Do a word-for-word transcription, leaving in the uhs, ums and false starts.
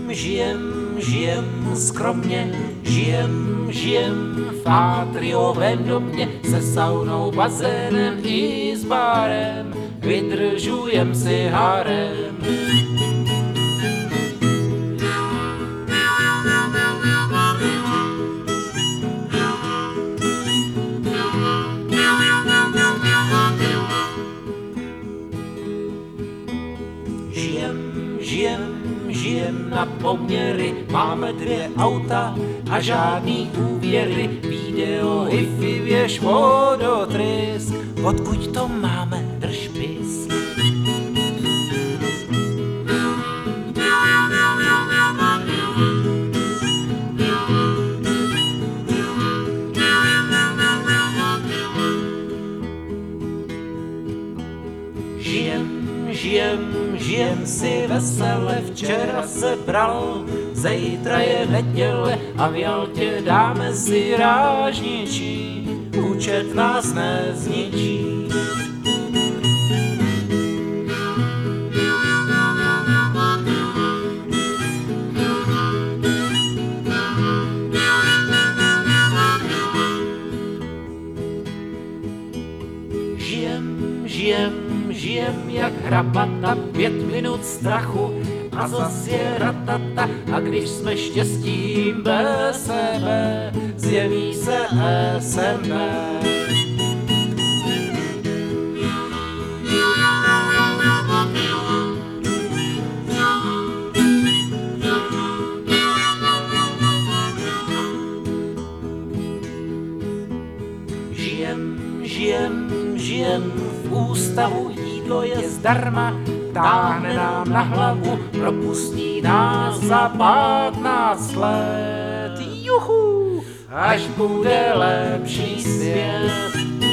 žijem, žijem skromně, žijem, žijem v atriovém domě se saunou, bazénem i s bárem, vydržujem si harem. Žijem, žijem, žijem na poměry, máme dvě auta a žádný úvěry, video, hifi, věž, vodotrysk, odkud to máme, drž pisk. Žijem, žijem, žijem si vesele, včera se bral, zítra je neděle a v Jaltě dáme si rážničí, účet nás nezničí. Žijem, žijem, žijem jak hrabata, pět minut strachu a zas je ratata. A když jsme štěstím bez sebe, zjeví se es em bé. Žijem, žijem, žijem v ústavu, jídlo je zdarma, táhne nám na hlavu, propustí nás za patnáct let. Juhu, až bude lepší svět.